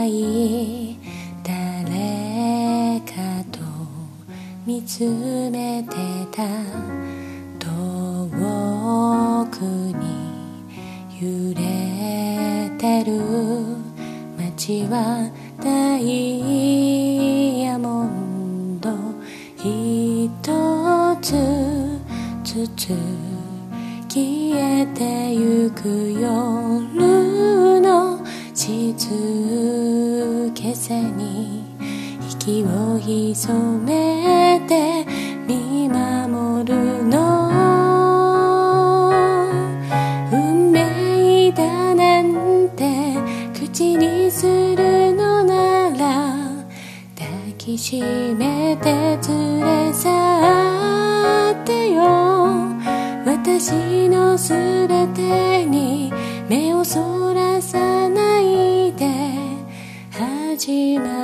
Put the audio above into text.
ない誰かと見つめてた。遠くに揺れてる街はダイヤモンド一つずつ消えてゆく夜の静けさに息を潜めて見守るの。運命だなんて口にするのなら抱きしめて連れ去ってよ。私のすべてに目をそらさないで始まる